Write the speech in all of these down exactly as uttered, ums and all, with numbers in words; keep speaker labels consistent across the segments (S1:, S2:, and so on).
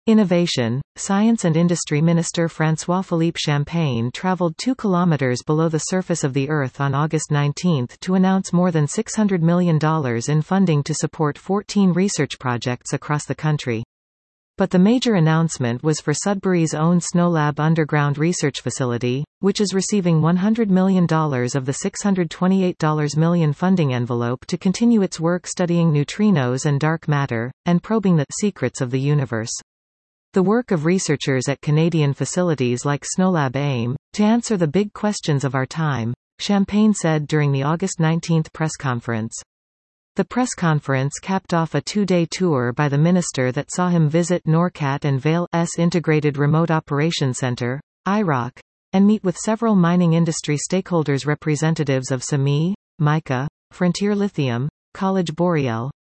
S1: Innovation. Science and Industry Minister François-Philippe Champagne traveled two kilometers below the surface of the Earth on August nineteenth to announce more than six hundred million dollars in funding to support fourteen research projects across the country. But the major announcement was for Sudbury's own SNOLAB underground research facility, which is receiving one hundred million dollars of the six hundred twenty-eight million dollars funding envelope to continue its work studying neutrinos and dark matter, and probing the secrets of the universe. The work of researchers at Canadian facilities like SNOLAB aim to answer the big questions of our time, Champagne said during the August nineteenth press conference. The press conference capped off a two-day tour by the minister that saw him visit NORCAT and Vale's Integrated Remote Operations Center, I R O C, and meet with several mining industry stakeholders, representatives of S M E, Mica, Frontier Lithium, College Boreal,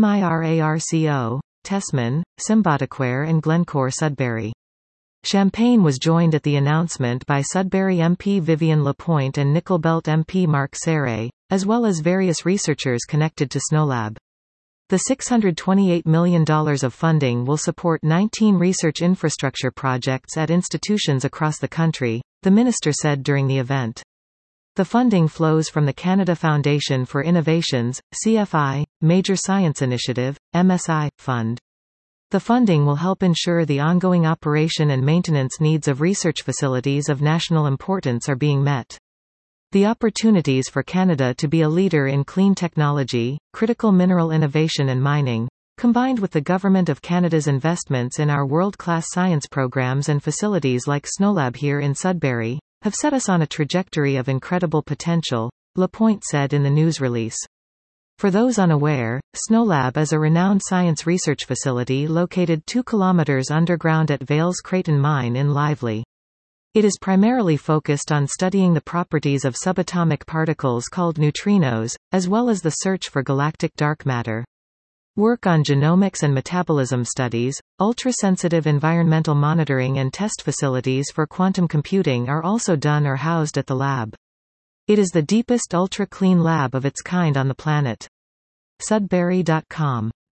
S1: MIRARCO, Tessman, Symbiotiquare and Glencore Sudbury. Champagne was joined at the announcement by Sudbury M P Vivian Lapointe and Nickel Belt M P Mark Serre, as well as various researchers connected to SNOLAB. The six hundred twenty-eight million dollars of funding will support nineteen research infrastructure projects at institutions across the country, the minister said during the event. The funding flows from the Canada Foundation for Innovations, C F I, Major Science Initiative, M S I, Fund. The funding will help ensure the ongoing operation and maintenance needs of research facilities of national importance are being met. The opportunities for Canada to be a leader in clean technology, critical mineral innovation and mining, combined with the Government of Canada's investments in our world-class science programs and facilities like SNOLAB here in Sudbury, have set us on a trajectory of incredible potential, Lapointe said in the news release. For those unaware, SNOLAB is a renowned science research facility located two kilometers underground at Vale's Creighton Mine in Lively. It is primarily focused on studying the properties of subatomic particles called neutrinos, as well as the search for galactic dark matter. Work on genomics and metabolism studies, ultra-sensitive environmental monitoring and test facilities for quantum computing are also done or housed at the lab. It is the deepest ultra-clean lab of its kind on the planet. Sudbury dot com